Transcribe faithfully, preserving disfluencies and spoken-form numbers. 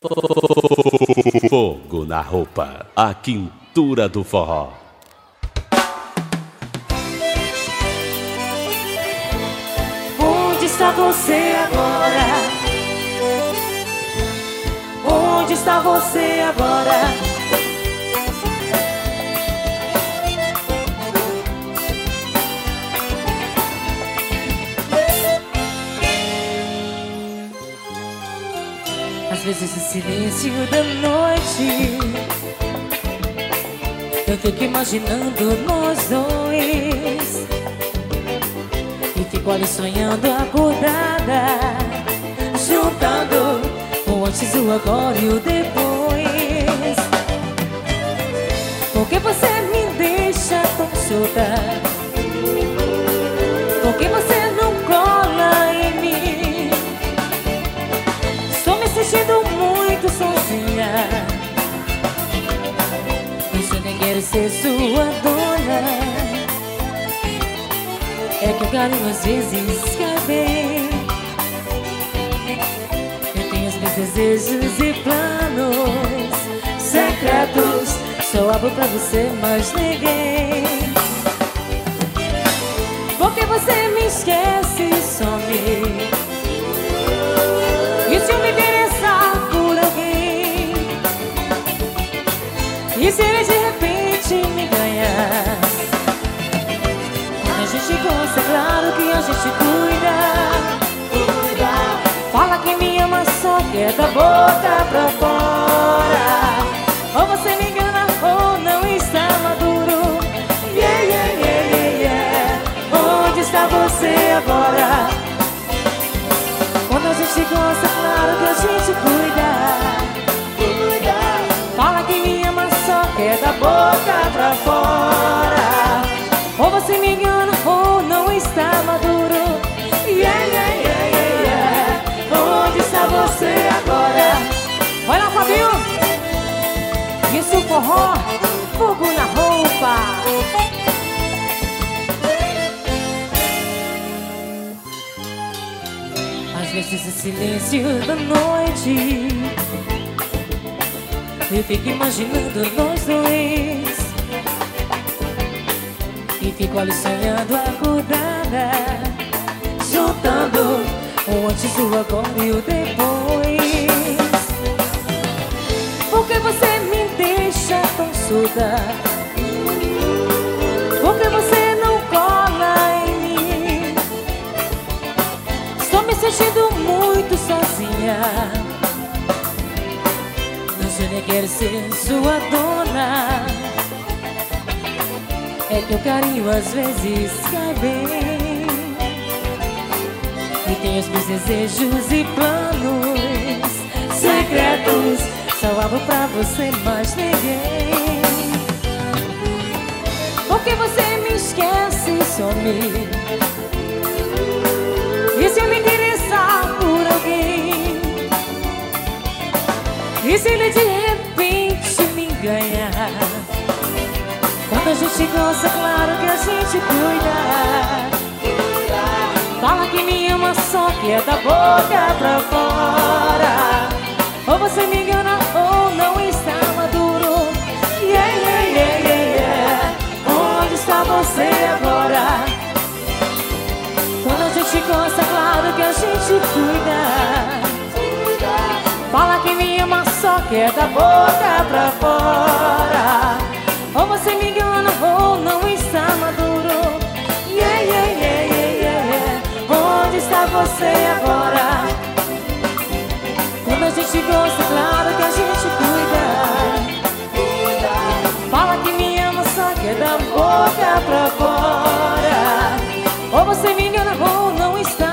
Fogo na roupa, a quintura do forró. Onde está você agora? Onde está você agora? Às vezes o silêncio da noite eu fico imaginando nós dois e fico ali sonhando acordada, juntando o antes, o agora e o depois. Por que você me deixa tão solta? Por que você não cola em mim? Estou me sentindo muito sozinha, mas eu nem quero ser sua dona. É que o carinho às vezes cai bem. Eu tenho os meus desejos e planos secretos, só abro pra você, mas ninguém. Porque você me esquece e some. E se eu me interessar por alguém, e se ele de repente me ganhar? Quando a gente gosta, é claro que a gente cuida. Cuida. Fala que me ama, só que é da boca pra fora. Ou você me engana ou não está maduro. Yeah, yeah, yeah, yeah, yeah. Onde está você agora? Quando a gente gosta, claro que a gente cuida. Cuida. Fala que me ama, só que é da boca pra fora. Ou você me engana ou não está maduro. Yeah, yeah, yeah, yeah, yeah. Onde está você agora? Vai lá, Fabinho. Isso, forró, fogo na roupa. Às vezes o silêncio da noite eu fico imaginando nós dois e fico ali sonhando acordada, juntando o antes, o agora e o depois. Por que você me deixa tão surda? Por que você não cola em mim? Estou me sentindo muito sozinha, mas eu nem quero ser sua dona. É que o carinho às vezes cai bem. E tem os meus desejos e planos secretos, só abro pra você, mais ninguém. Porque você me esquece e some. E se eu me interessar por alguém, e se ele de repente me ganhar? Quando a gente gosta, claro que a gente cuida. Fala que me ama, só que é da boca pra fora. Ou você me engana ou não está maduro. Yeah, yeah, yeah, yeah, yeah. Onde está você agora? Quando a gente gosta, claro que a gente cuida. Fala que me ama, só que é da boca pra fora. Ou você me engana ou não está maduro. Yeah, yeah, yeah, yeah, yeah, yeah. Onde está você agora? Quando a gente gosta, claro que a gente cuida. Fala que me ama, só que é da boca pra fora. Ou você me engana ou não está